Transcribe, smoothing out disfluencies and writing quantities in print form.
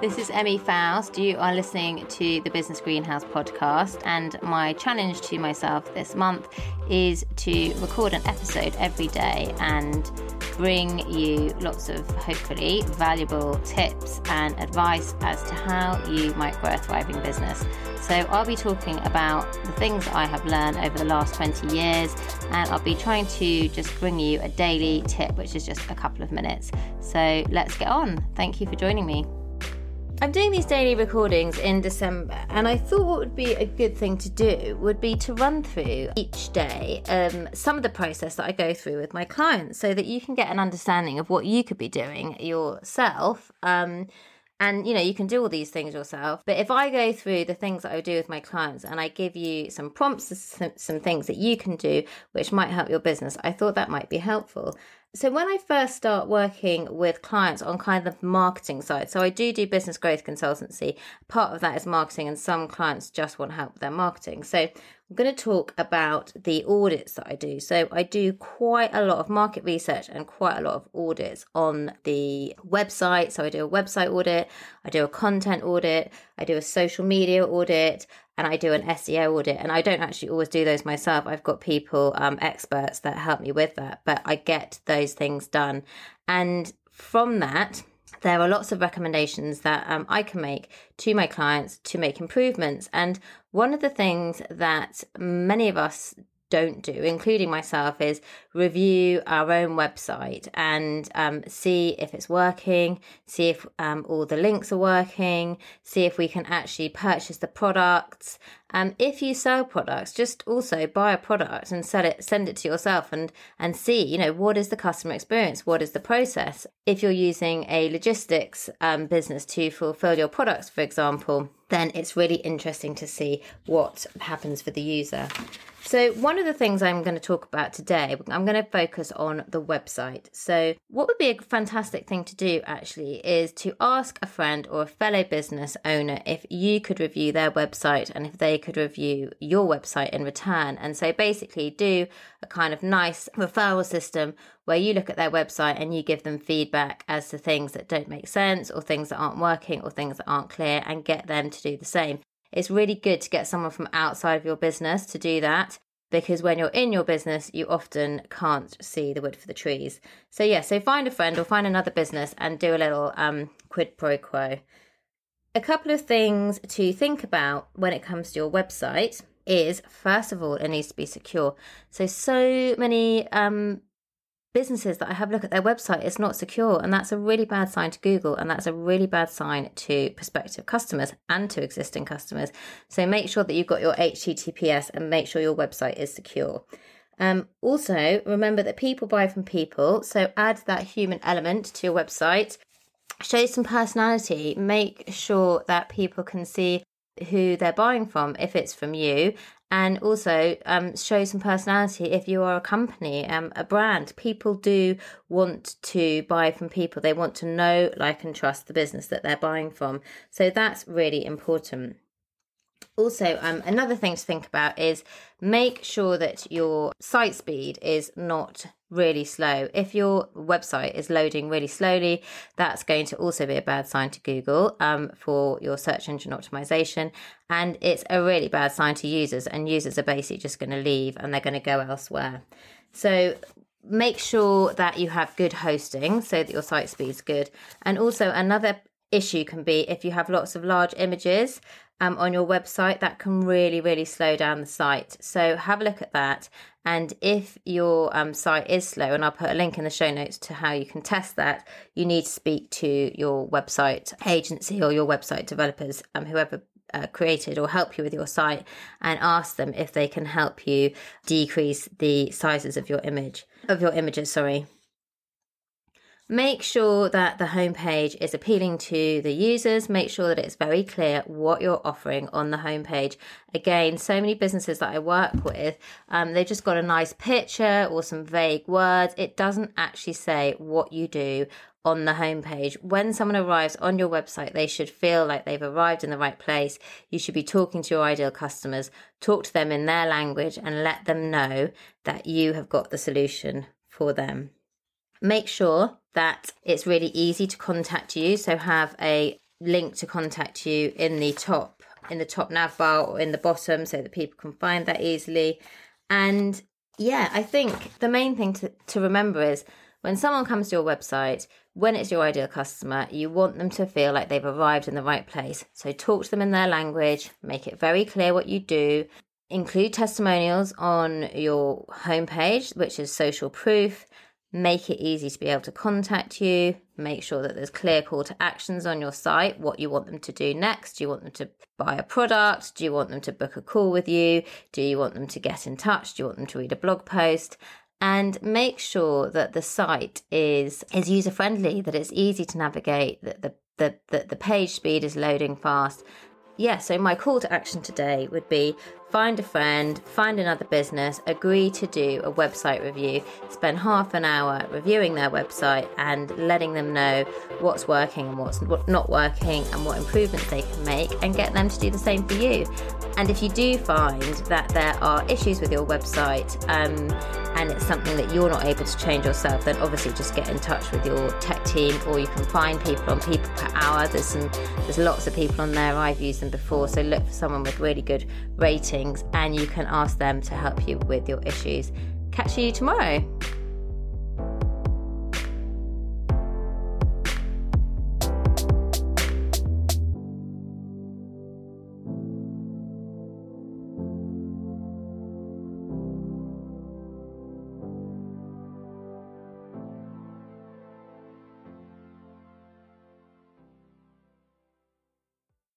This is Emmy Faust. You are listening to the Business Greenhouse podcast, and my challenge to myself this month is to record an episode every day and bring you lots of hopefully valuable tips and advice as to how you might grow a thriving business. So I'll be talking about the things that I have learned over the last 20 years, and I'll be trying to just bring you a daily tip, which is just a couple of minutes. So let's get on. Thank you for joining me. I'm doing these daily recordings in December, and I thought what would be a good thing to do would be to run through each day some of the process that I go through with my clients so that you can get an understanding of what you could be doing yourself. And, you know, you can do all these things yourself. But if I go through the things that I do with my clients and I give you some prompts, some things that you can do, which might help your business, I thought that might be helpful. So when I first start working with clients on kind of the marketing side, so I do business growth consultancy. Part of that is marketing, and some clients just want help with their marketing. So I'm going to talk about the audits that I do. So I do quite a lot of market research and quite a lot of audits on the website. So I do a website audit, I do a content audit, I do a social media audit, and I do an SEO audit. And I don't actually always do those myself. I've got people, experts that help me with that, but I get those things done. And from that, there are lots of recommendations that I can make to my clients to make improvements. And one of the things that many of us don't do, including myself, is review our own website and see if it's working, see if all the links are working, see if we can actually purchase the products. If you sell products, just also buy a product and send it to yourself and see, you know, what is the customer experience? What is the process? If you're using a logistics business to fulfill your products, for example, then it's really interesting to see what happens for the user. So one of the things I'm going to talk about today, I'm going to focus on the website. So what would be a fantastic thing to do actually is to ask a friend or a fellow business owner if you could review their website and if they could review your website in return. And so basically do a kind of nice referral system where you look at their website and you give them feedback as to things that don't make sense or things that aren't working or things that aren't clear, and get them to do the same. It's really good to get someone from outside of your business to do that, because when you're in your business, you often can't see the wood for the trees. So so find a friend or find another business and do a little quid pro quo. A couple of things to think about when it comes to your website is, first of all, it needs to be secure. So many businesses that I have a look at their website, it's not secure, and that's a really bad sign to Google, and that's a really bad sign to prospective customers and to existing customers. So make sure that you've got your HTTPS and make sure your website is secure. Also, remember that people buy from people, so add that human element to your website. Show some personality. Make sure that people can see who they're buying from if it's from you, and also show some personality if you are a company, a brand. People do want to buy from people. They want to know, like, and trust the business that they're buying from. So that's really important. Also, another thing to think about is make sure that your site speed is not really slow. If your website is loading really slowly, that's going to also be a bad sign to Google for your search engine optimization. And it's a really bad sign to users, and users are basically just going to leave and they're going to go elsewhere. So make sure that you have good hosting so that your site speed is good. And also another issue can be if you have lots of large images on your website, that can really, really slow down the site. So have a look at that. And if your site is slow, and I'll put a link in the show notes to how you can test that, you need to speak to your website agency or your website developers, whoever created or help you with your site, and ask them if they can help you decrease the sizes of your images. Make sure that the homepage is appealing to the users. Make sure that it's very clear what you're offering on the homepage. Again, so many businesses that I work with, they've just got a nice picture or some vague words. It doesn't actually say what you do on the homepage. When someone arrives on your website, they should feel like they've arrived in the right place. You should be talking to your ideal customers, talk to them in their language, and let them know that you have got the solution for them. Make sure that it's really easy to contact you. So have a link to contact you in the top nav bar or in the bottom so that people can find that easily. And yeah, I think the main thing to remember is when someone comes to your website, when it's your ideal customer, you want them to feel like they've arrived in the right place. So talk to them in their language, make it very clear what you do, include testimonials on your homepage, which is social proof. Make it easy to be able to contact you. Make sure that there's clear call to actions on your site, what you want them to do next. Do you want them to buy a product? Do you want them to book a call with you? Do you want them to get in touch? Do you want them to read a blog post? And make sure that the site is user-friendly, that it's easy to navigate, that the page speed is loading fast. Yeah, so my call to action today would be find a friend, find another business, agree to do a website review, spend half an hour reviewing their website and letting them know what's working and what's not working and what improvements they can make, and get them to do the same for you. And if you do find that there are issues with your website and it's something that you're not able to change yourself, then obviously just get in touch with your tech team, or you can find people on People Per Hour. There's lots of people on there. I've used them before, so look for someone with really good ratings and you can ask them to help you with your issues. Catch you tomorrow.